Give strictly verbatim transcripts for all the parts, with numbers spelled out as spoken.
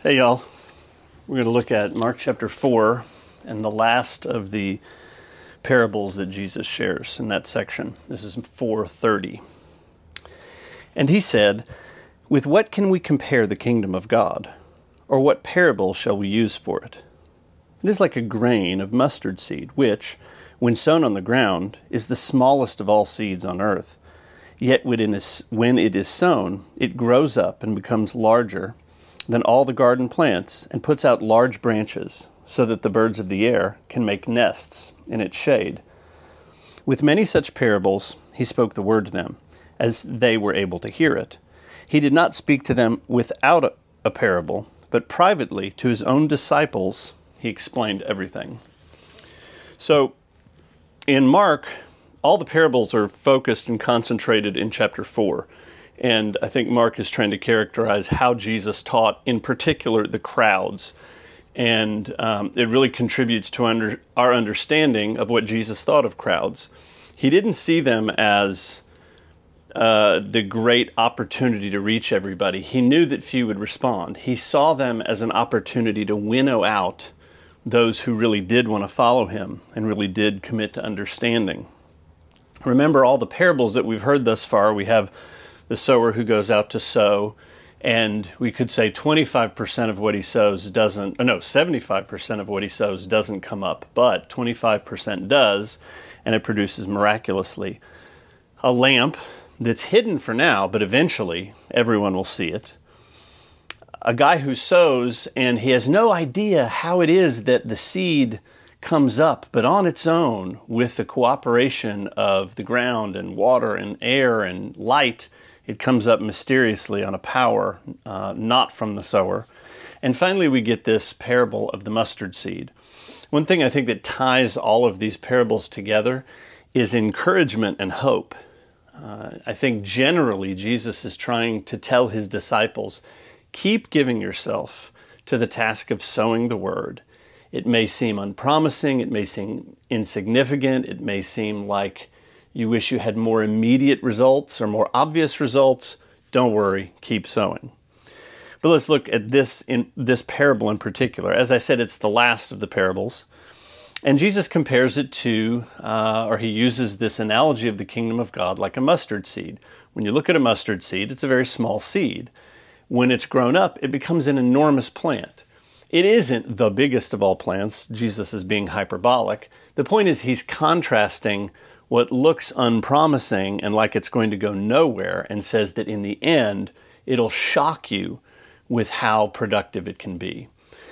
Hey y'all, we're going to look at Mark chapter four and the last of the parables that Jesus shares in that section. This is four thirty. And he said, "With what can we compare the kingdom of God? Or what parable shall we use for it? It is like a grain of mustard seed, which, when sown on the ground, is the smallest of all seeds on earth. Yet when it is, when it is sown, it grows up and becomes larger than all the garden plants, and puts out large branches, so that the birds of the air can make nests in its shade." With many such parables he spoke the word to them, as they were able to hear it. He did not speak to them without a, a parable, but privately to his own disciples he explained everything. So, in Mark, all the parables are focused and concentrated in chapter four. And I think Mark is trying to characterize how Jesus taught, in particular, the crowds. And um, it really contributes to under, our understanding of what Jesus thought of crowds. He didn't see them as uh, the great opportunity to reach everybody. He knew that few would respond. He saw them as an opportunity to winnow out those who really did want to follow him and really did commit to understanding. Remember all the parables that we've heard thus far. We have the sower who goes out to sow, and we could say twenty-five percent of what he sows doesn't, no, seventy-five percent of what he sows doesn't come up, but twenty-five percent does, and it produces miraculously. A lamp that's hidden for now, but eventually everyone will see it. A guy who sows, and he has no idea how it is that the seed comes up, but on its own, with the cooperation of the ground and water and air and light, it comes up mysteriously on a power uh, not from the sower. And finally, we get this parable of the mustard seed. One thing I think that ties all of these parables together is encouragement and hope. Uh, I think generally Jesus is trying to tell his disciples, keep giving yourself to the task of sowing the word. It may seem unpromising, it may seem insignificant, it may seem like you wish you had more immediate results or more obvious results. Don't worry, keep sowing. But let's look at this in this parable in particular. As I said, it's the last of the parables. And Jesus compares it to, uh, or he uses this analogy of the kingdom of God like a mustard seed. When you look at a mustard seed, it's a very small seed. When it's grown up, it becomes an enormous plant. It isn't the biggest of all plants. Jesus is being hyperbolic. The point is he's contrasting what looks unpromising and like it's going to go nowhere, and says that in the end, it'll shock you with how productive it can be.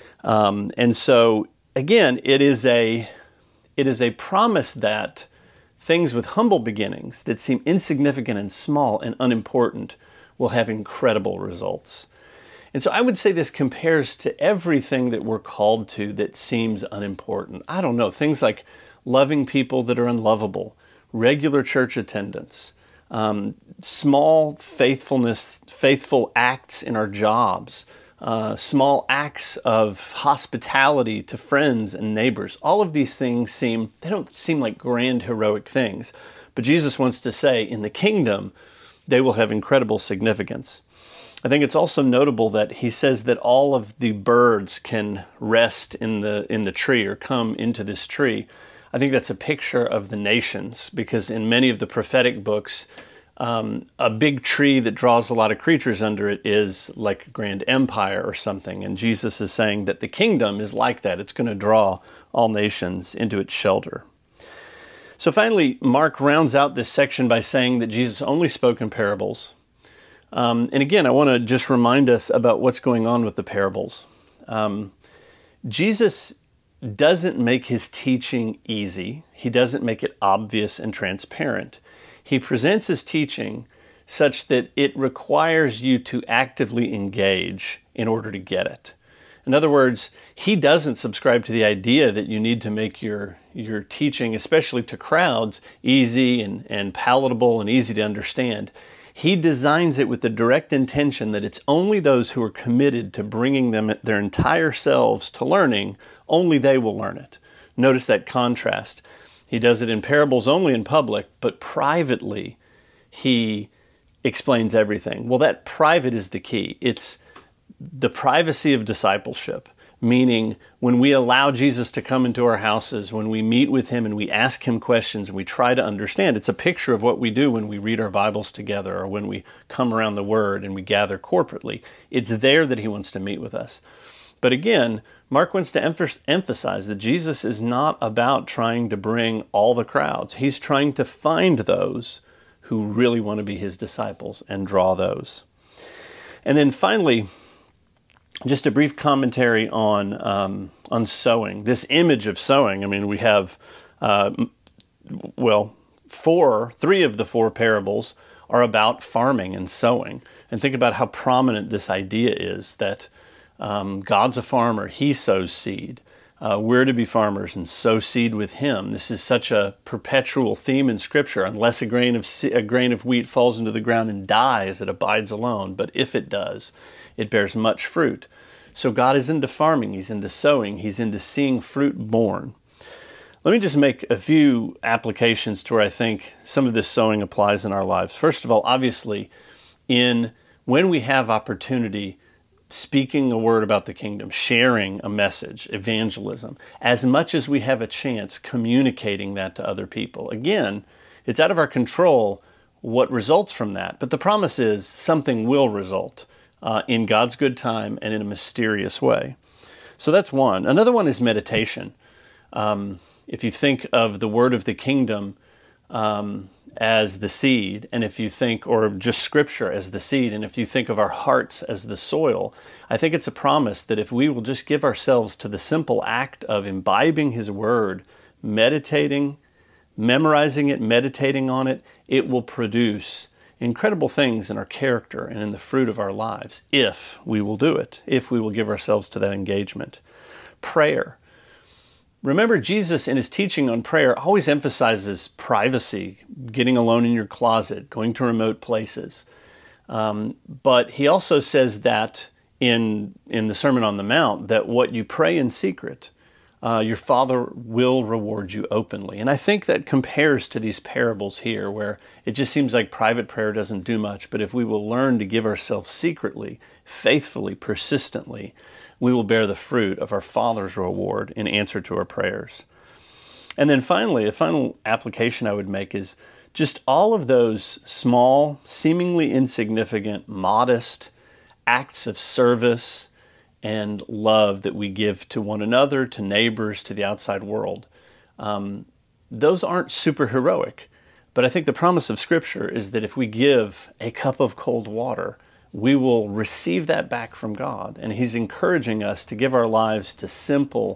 Um, and so, again, it is a it is a promise that things with humble beginnings that seem insignificant and small and unimportant will have incredible results. And so I would say this compares to everything that we're called to that seems unimportant. I don't know, things like loving people that are unlovable, regular church attendance, um, small faithfulness, faithful acts in our jobs, uh, small acts of hospitality to friends and neighbors. All of these things seem, they don't seem like grand heroic things. But Jesus wants to say in the kingdom, they will have incredible significance. I think it's also notable that he says that all of the birds can rest in the in the tree or come into this tree. I think that's a picture of the nations, because in many of the prophetic books, um, a big tree that draws a lot of creatures under it is like a grand empire or something. And Jesus is saying that the kingdom is like that. It's going to draw all nations into its shelter. So finally, Mark rounds out this section by saying that Jesus only spoke in parables. Um, and again, I want to just remind us about what's going on with the parables. Um, Jesus doesn't make his teaching easy. He doesn't make it obvious and transparent. He presents his teaching such that it requires you to actively engage in order to get it. In other words, he doesn't subscribe to the idea that you need to make your, your teaching, especially to crowds, easy and, and palatable and easy to understand. He designs it with the direct intention that it's only those who are committed to bringing them their entire selves to learning, only they will learn it. Notice that contrast. He does it in parables only in public, but privately he explains everything. Well, that private is the key. It's the privacy of discipleship, meaning when we allow Jesus to come into our houses, when we meet with him and we ask him questions and we try to understand. It's a picture of what we do when we read our Bibles together or when we come around the Word and we gather corporately. It's there that he wants to meet with us. But again, Mark wants to emph- emphasize that Jesus is not about trying to bring all the crowds. He's trying to find those who really want to be his disciples and draw those. And then finally, just a brief commentary on um, on sowing. This image of sowing, I mean, we have, uh, well, four, three of the four parables are about farming and sowing. And think about how prominent this idea is that um, God's a farmer, he sows seed. Uh, we're to be farmers and sow seed with him. This is such a perpetual theme in Scripture. Unless a grain of se- a grain of wheat falls into the ground and dies, it abides alone. But if it does, it bears much fruit. So God is into farming, he's into sowing, he's into seeing fruit born. Let me just make a few applications to where I think some of this sowing applies in our lives. First of all, obviously, in when we have opportunity, speaking a word about the kingdom, sharing a message, evangelism, as much as we have a chance communicating that to other people. Again, it's out of our control what results from that, but the promise is something will result uh, in God's good time and in a mysterious way. So that's one. Another one is meditation. Um, if you think of the word of the kingdom um, as the seed, and if you think, or just Scripture as the seed, and if you think of our hearts as the soil, I think it's a promise that if we will just give ourselves to the simple act of imbibing his word, meditating, memorizing it, meditating on it, it will produce incredible things in our character and in the fruit of our lives, if we will do it, if we will give ourselves to that engagement. Prayer. Remember, Jesus in his teaching on prayer always emphasizes privacy, getting alone in your closet, going to remote places. Um, but he also says that in, in the Sermon on the Mount, that what you pray in secret, uh, your Father will reward you openly. And I think that compares to these parables here, where it just seems like private prayer doesn't do much. But if we will learn to give ourselves secretly, faithfully, persistently, we will bear the fruit of our Father's reward in answer to our prayers. And then finally, a final application I would make is just all of those small, seemingly insignificant, modest acts of service and love that we give to one another, to neighbors, to the outside world. Um, those aren't super heroic, but I think the promise of Scripture is that if we give a cup of cold water, we will receive that back from God. And he's encouraging us to give our lives to simple,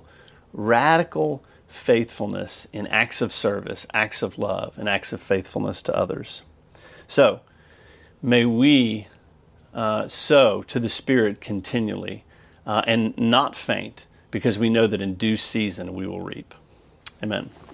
radical faithfulness in acts of service, acts of love, and acts of faithfulness to others. So, may we uh, sow to the Spirit continually uh, and not faint, because we know that in due season we will reap. Amen.